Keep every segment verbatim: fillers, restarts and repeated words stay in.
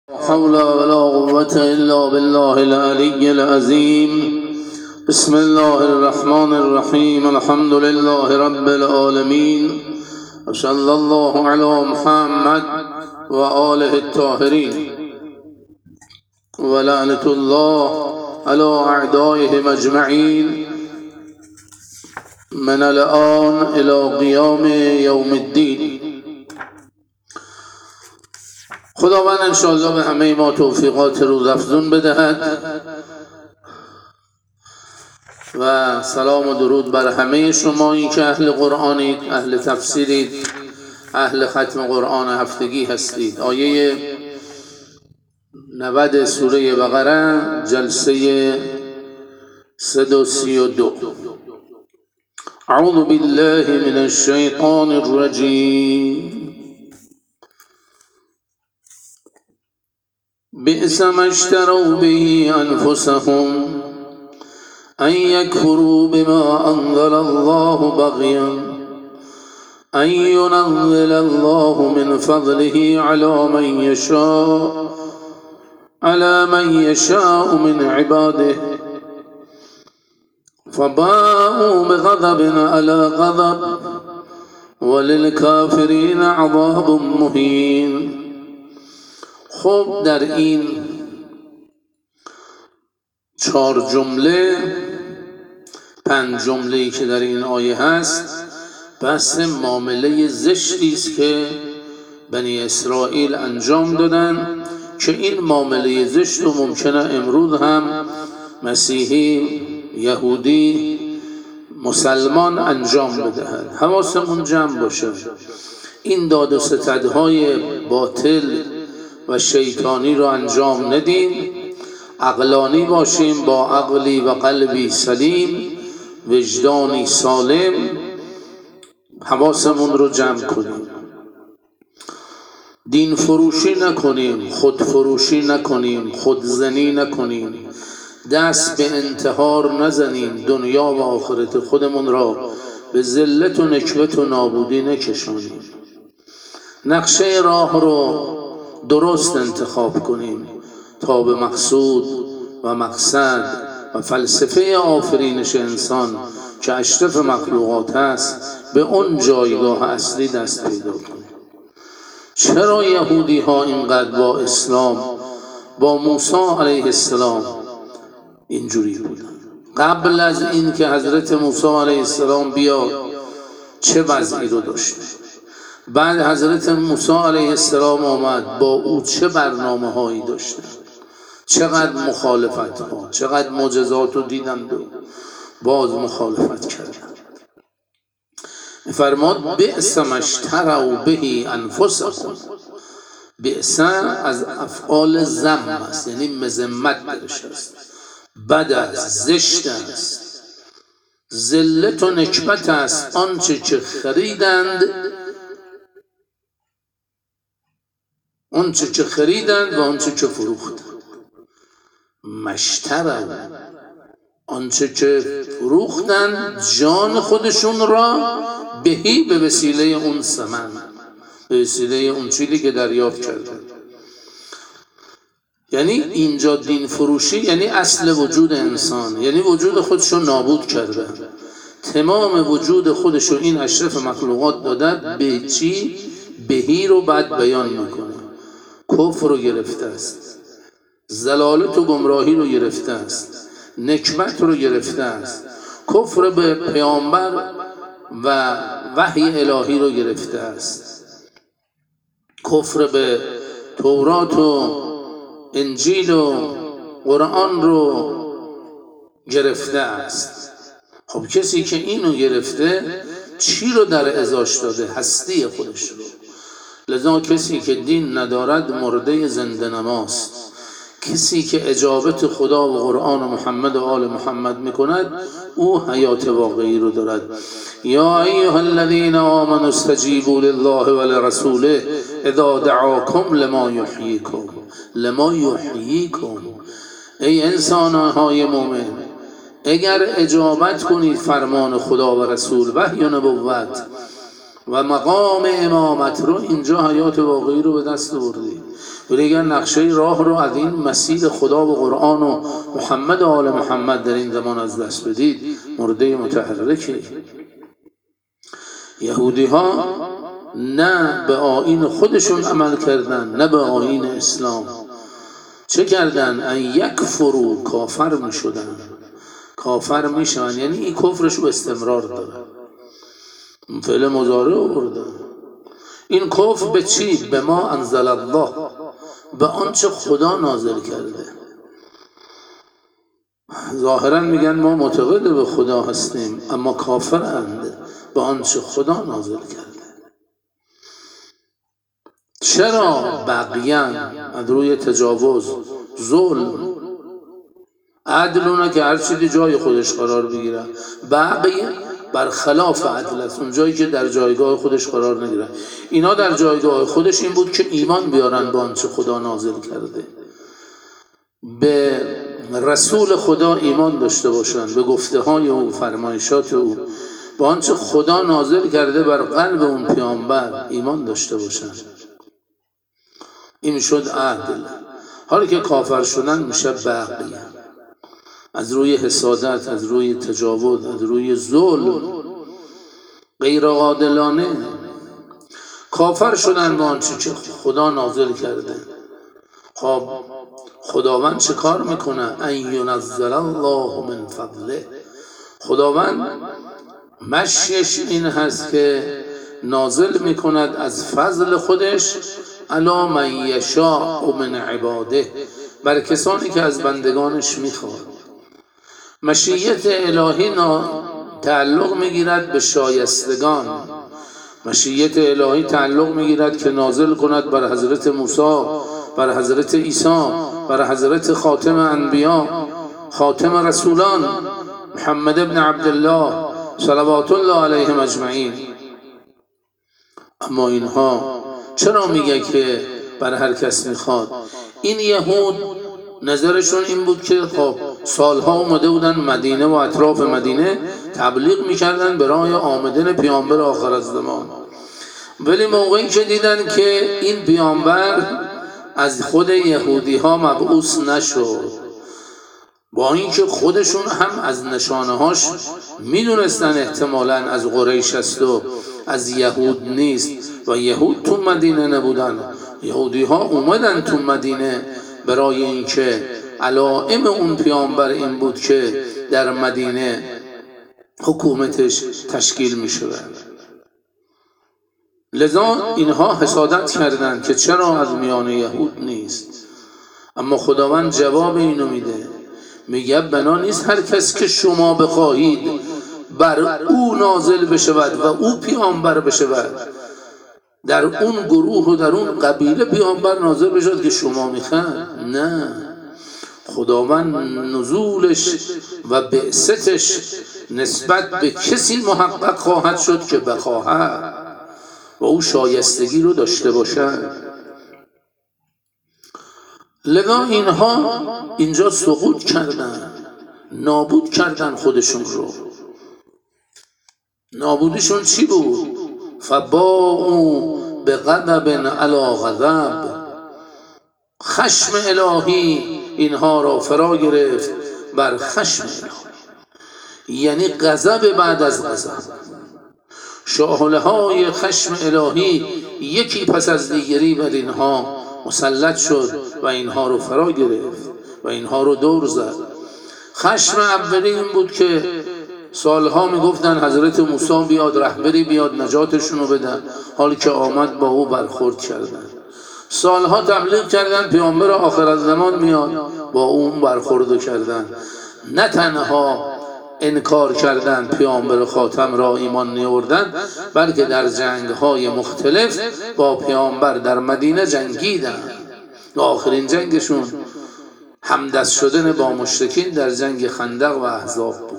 حول ولا قوة إلا بالله العلي العظيم. بسم الله الرحمن الرحيم. الحمد لله رب العالمين، وصلى الله على محمد وآله الطاهرين، ولعنة الله على أعدائهم أجمعين من الآن إلى قيام يوم الدين. خداوند انشاءالله به همه ما توفیقات روزافزون بدهد و سلام و درود بر همه شمایی که اهل قرآنید، اهل تفسیرید، اهل ختم قرآن هفتگی هستید. آیه نود سوره بقره، جلسه صد و سی و دو. اعوذ بالله من الشیطان الرجیم. بئس ما اشتروا به انفسهم ان يكفروا بما انزل الله بغيا ان ينزل الله من فضله على من يشاء على من يشاء من عباده فباءوا بغضب على غضب وللكافرين عذاب مهين. خب در این چهار جمله، پنج جمله‌ای که در این آیه هست، بحث معامله زشتی است که بنی اسرائیل انجام دادن که این معامله زشت رو ممکنه امروز هم مسیحی، یهودی، مسلمان انجام بدهد. حواسمون جمع باشه. این داد و ستدهای باطل و شیطانی رو انجام ندیم. عقلانی باشیم، با عقلی و قلبی سلیم، وجدانی سالم. حواسمون رو جمع کنیم. دین فروشی نکنیم، خود فروشی نکنیم، خودزنی نکنیم، دست به انتحار نزنیم، دنیا و آخرت خودمون را به ذلت و نکبت و نابودی نکشانیم. نقشه راه رو درست انتخاب کنیم تا به مقصود و مقصد و فلسفه آفرینش انسان که اشرف مخلوقات است به اون جایگاه اصلی دست پیدا کنیم. چرا یهودی ها اینقدر با اسلام، با موسی علیه السلام اینجوری بودن؟ قبل از این که حضرت موسی علیه السلام بیاد چه وضعی رو داشت؟ بعد حضرت موسی علیه السلام آمد، با او چه برنامه هایی داشته؟ چقدر مخالفت ها، چقدر معجزات رو دیدند و باز مخالفت کردند. فرماد بئس ما اشتروا به انفسهم. بئس از افعال ذم است، یعنی مذمت درش است، بد است، زشت است، ذلت و نکبت است آنچه که خریدند، آنچه که خریدند و آنچه که فروختند. مشتروا، آنچه که فروختند جان خودشون را، بهی به وسیله اون ثمن، به وسیله اون چیزی که دریافت کردند. یعنی اینجا دین فروشی یعنی اصل وجود انسان، یعنی وجود خودشو نابود کرده. تمام وجود خودشو این اشرف مخلوقات دادن به چی؟ بهی رو بعد بیان میکنه. کفر رو گرفته است، ضلالت و گمراهی رو گرفته است، نکبت رو گرفته است، کفر به پیامبر و وحی الهی رو گرفته است، کفر به تورات و انجیل و قرآن رو گرفته است. خب کسی که اینو گرفته چی رو در ازاش داده؟ هستی خودش رو. لذا کسی که دین ندارد مرده زنده نماست. کسی که اجابت خدا و قرآن و محمد و آل محمد میکند او حیات واقعی رو دارد. یا ایها الذین آمنوا استجیبوا لله ولرسوله اذا دعاکم لما یحییکم. لما یحییکم، ای انسانهای مومن، اگر اجابت کنید فرمان خدا و رسول، وحی و نبوت، و مقام امامت رو اینجا حیات واقعی رو به دست بردی. ولی اگر نقشه راه رو از این مسیر خدا و قرآن و محمد و آل محمد در این زمان از دست بدید، مرده متحرکی. یهودی ها نه به آیین خودشون عمل کردن، نه به آیین اسلام. چه کردن؟ ان یکفروا، کافر می شدن. کافر می شدن یعنی این کفرش به استمرار داره. فعل مضارع آوردن. این کفر به چی؟ به ما انزل الله، به آنچه خدا نازل کرده. ظاهرا میگن ما معتقد به خدا هستیم، اما کافرند به آنچه خدا نازل کرده. چرا؟ بغیان، از روی تجاوز، ظلم. عدلونه که هر چیزی جای خودش قرار بگیره. بغی برخلاف عدل است، اون جایی که در جایگاه خودش قرار نگیره. اینا در جایگاه خودش این بود که ایمان بیارن به آنچه خدا نازل کرده، به رسول خدا ایمان داشته باشن، به گفته های او، فرمایشات او، به آنچه خدا نازل کرده بر قلب اون پیامبر ایمان داشته باشن. این شد عدل. حالی که کافر شدن میشه بغی، از روی حسادت، از روی تجاوز، از روی ظلم، غیر عادلانه کافر شدن به آنچه که خدا نازل کرده. خب خداوند چه کار میکنه؟ ان ینزل الله من فضله. خداوند مشیش این هست که نازل میکند از فضل خودش علی من یشاء من عباده، بر کسانی که از بندگانش میخواد. مشیت الهی تعلق میگیرد به شایستگان. مشیت الهی تعلق میگیرد که نازل کند بر حضرت موسی، بر حضرت عیسی، بر حضرت خاتم انبیا، خاتم رسولان، محمد ابن عبدالله صلوات الله علیهم اجمعین. اما اینها چرا میگه که بر هر کس میخواد؟ این یهود نظرشون این بود که خب سالها اومده بودن مدینه و اطراف مدینه تبلیغ میکردن برای آمدن پیامبر آخر الزمان، ولی موقعی که دیدن که این پیامبر از خود یهودی ها مبعوث نشد، با اینکه خودشون هم از نشانه هاش میدونستن احتمالاً از قریش است و از یهود نیست و یهود تو مدینه نبودن، یهودی ها اومدن تو مدینه برای اینکه علائم اون پیامبر این بود که در مدینه حکومتش تشکیل می شود. لذا اینها حسادت کردند که چرا از میان یهود نیست. اما خداوند جواب اینو میده، میگه بنا نیست هر کس که شما بخواهید بر او نازل بشود و او پیامبر بشود. در اون گروه و در اون قبیله پیامبر نازل بشود که شما میخواهید. نه، خداوند نزولش و بعثتش نسبت به کسی محقق خواهد شد که بخواهد و او شایستگی رو داشته باشد. لذا اینها اینجا سقوط کردن، نابود کردن خودشون رو. نابودشون چی بود؟ فباءوا بغضب علی غضب. خشم الهی اینها را فرا گرفت بر خشم الهی، یعنی غضب بعد از غضب. شعله های خشم الهی یکی پس از دیگری بر اینها مسلط شد و اینها رو فرا گرفت و اینها رو دور زد. خشم اولی این بود که سالها میگفتن حضرت موسی بیاد، رهبری بیاد نجاتشون رو بدن، حالی که آمد با او برخورد کردن. سالها تبلیغ کردن پیامبر آخر الزمان میاد، با اون برخورد کردن. نه تنها انکار کردن پیامبر خاتم را ایمان نیاوردن، بلکه در جنگ‌های مختلف با پیامبر در مدینه جنگیدن و آخرین جنگشون همدست شدن با مشرکین در جنگ خندق و احزاب بود.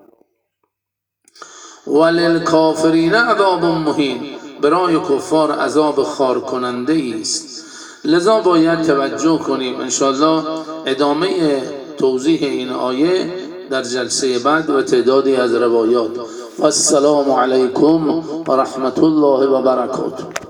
وللکافرین عذاب مهین. برای کفار عذاب خار کننده است. لذا باید توجه کنیم. انشاءالله ادامه توضیح این آیه در جلسه بعد و تعدادی از روایات. و السلام علیکم و رحمت الله و برکاته.